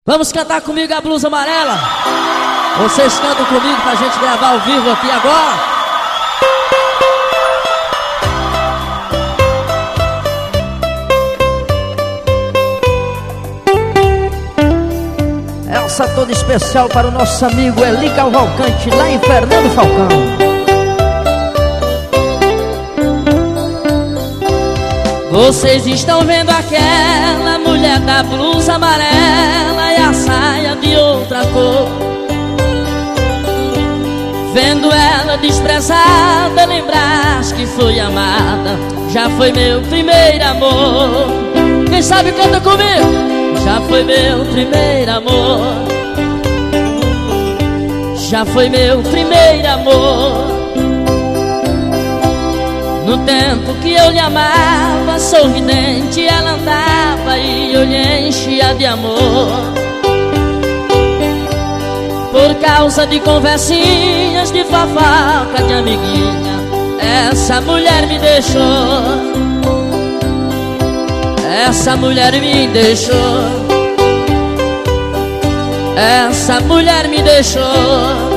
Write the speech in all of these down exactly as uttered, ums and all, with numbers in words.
Vamos cantar comigo a blusa amarela? Vocês cantam comigo pra gente gravar ao vivo aqui agora? Essa toda especial para o nosso amigo Eli Cavalcante, lá em Fernando Falcão. Vocês estão vendo aquela mulher da blusa amarela e a saia de outra cor, vendo ela desprezada, lembrar que foi amada, já foi meu primeiro amor. Quem sabe canta comigo? Já foi meu primeiro amor, já foi meu primeiro amor. No tempo que eu lhe amava, sorridente ela andava e eu lhe enchia de amor. Por causa de conversinhas, de fofoca, de amiguinha, essa mulher me deixou. Essa mulher me deixou. Essa mulher me deixou.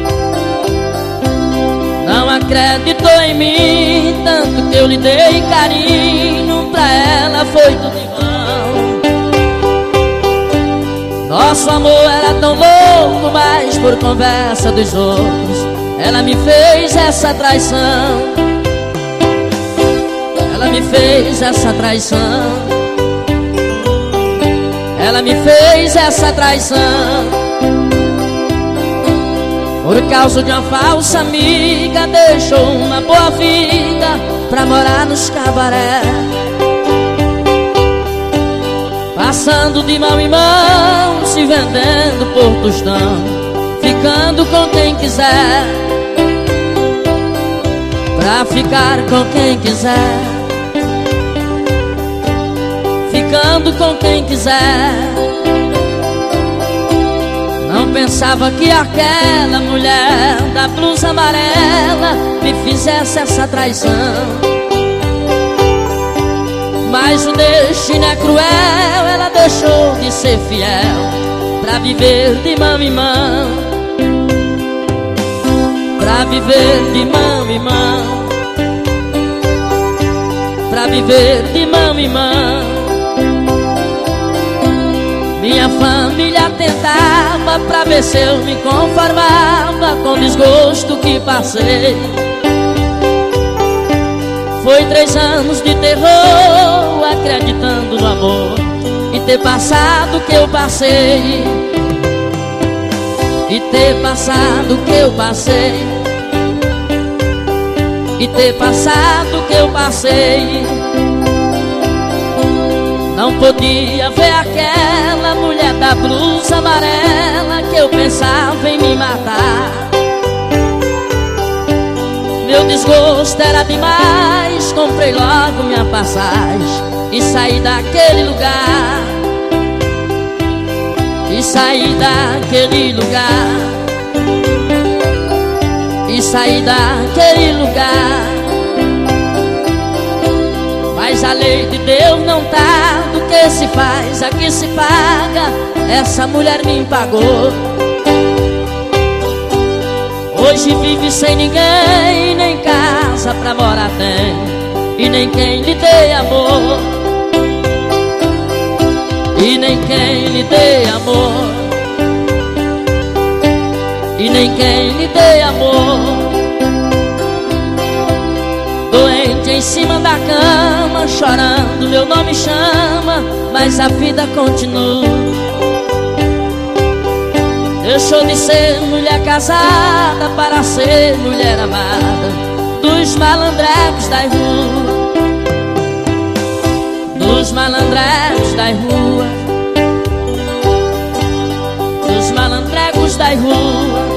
Não acreditou em mim, tanto que eu lhe dei carinho, pra ela foi tudo em vão. Nosso amor era tão louco, mas por conversa dos outros ela me fez essa traição. Ela me fez essa traição. Ela me fez essa traição. Por causa de uma falsa amiga, deixou uma boa vida pra morar nos cabaré, passando de mão em mão, se vendendo por tostão, ficando com quem quiser, pra ficar com quem quiser, ficando com quem quiser. Não pensava que aquela mulher da blusa amarela me fizesse essa traição, mas o destino é cruel, ela deixou de ser fiel pra viver de mão em mão, pra viver de mão em mão, pra viver de mão em mão. Minha família tentava pra ver se eu me conformava com o desgosto que passei. Foi três anos de terror, acreditando no amor, e ter passado o que eu passei, e ter passado o que eu passei, e ter passado o que eu passei. Não podia ver aquela mulher da blusa amarela que eu pensava em me matar. Meu desgosto era demais, comprei logo minha passagem e saí daquele lugar. E saí daquele lugar. E saí daquele lugar. Mas a lei de Deus não tá, do que se faz, aqui se paga. Essa mulher me pagou. Hoje vive sem ninguém, nem casa pra morar tem, e nem quem lhe dê amor, e nem quem lhe dê amor, e nem quem lhe dê amor. Doente em cima da cama, chorando meu nome chama, mas a vida continua. Deixou de ser mulher casada para ser mulher amada dos malandrecos das ruas, dos malandrecos das ruas, dos malandrecos das ruas.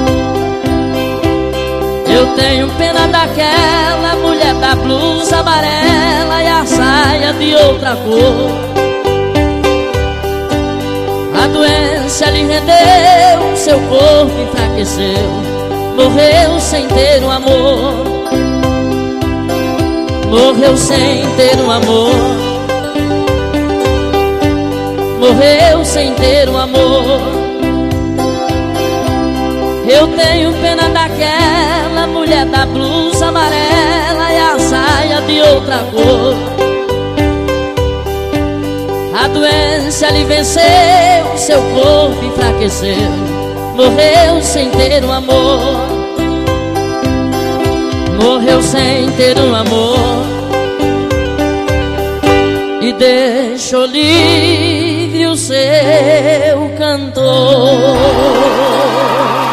Eu tenho pena daquela mulher da blusa amarela e a saia de outra cor. A doença lhe rendeu, seu corpo enfraqueceu, morreu sem ter um amor, morreu sem ter um amor. morreu sem ter um amor. Eu tenho pena daquela mulher da blusa amarela e a saia de outra cor. A doença lhe venceu, seu corpo enfraqueceu, morreu sem ter um amor. Morreu sem ter um amor e deixou livre o seu cantor.